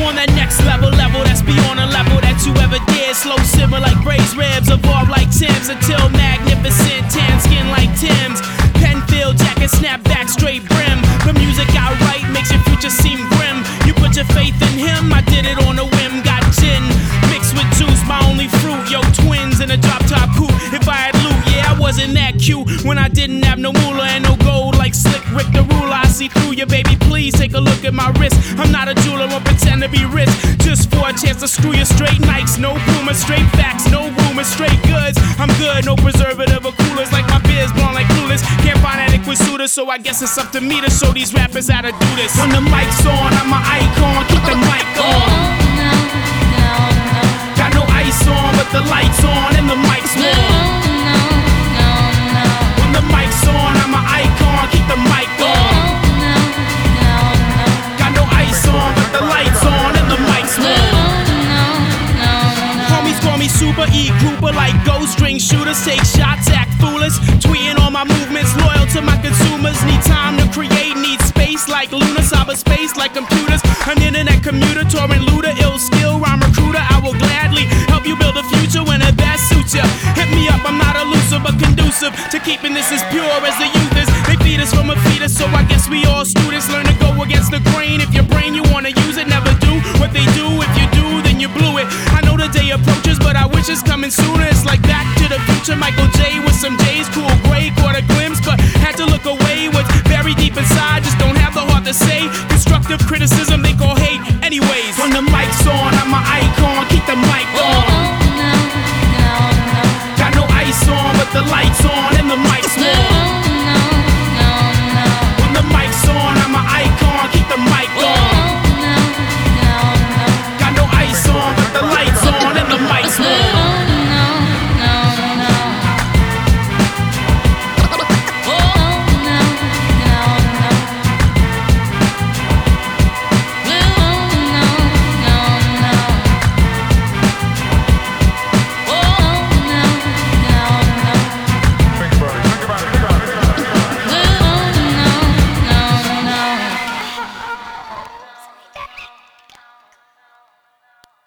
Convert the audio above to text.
on that next level that's beyond a level that you ever did. Slow simmer like braised ribs, evolve like Tim's until magnificent, tan skin like Tim's. Penfield jacket, snap back, straight brim. The music I write makes your future seem grim. You put your faith in him, I did it on a whim. Got gin mixed with juice, my only fruit. Yo, twins in a drop top coupe. If I had loot, yeah, I wasn't that cute when I didn't have no moolah and no gold like Slick Rick the ruler. I see through you, baby, please take a look at my wrist. I'm not a jeweler, won't pretend to be rich, just for a chance to screw you. Straight Nikes, no Puma, straight facts, no rumors, straight goods. I'm good, no preservative or coolers, like my beers blown like clueless. Can't find adequate suitors, so I guess it's up to me to show these rappers how to do this. When the mic's on, I'm an icon, keep the mic on. Got no ice on, but the lights on and the mic's on. When the mic's on, I'm an icon, keep the mic on. Got no ice on, but the lights on and the mic's on. Homies call me Super E Grouper, like ghost string shooters. Take shots, act foolish, tweeting all my movements. Loyal to my consumers, need time to create, need space like lunar, cyberspace like computers. An internet commuter, touring looter, ill skill, rhyme recruiter. I will gladly help you build a future when it best suits you. Hit me up, I'm not elusive but conducive to keeping this as pure as the youth is. They feed us from a fetus, so I guess we all students learn to go against the grain. If your brain you wanna use it, never do what they do. If you do, then you blew it. I know the day approaches, but I wish it's coming sooner. It's like Back to the Future, Michael J with some J's, cool gray, caught a glimpse, but had to look away. What's very deep inside, just don't have the heart to say. Constructive criticism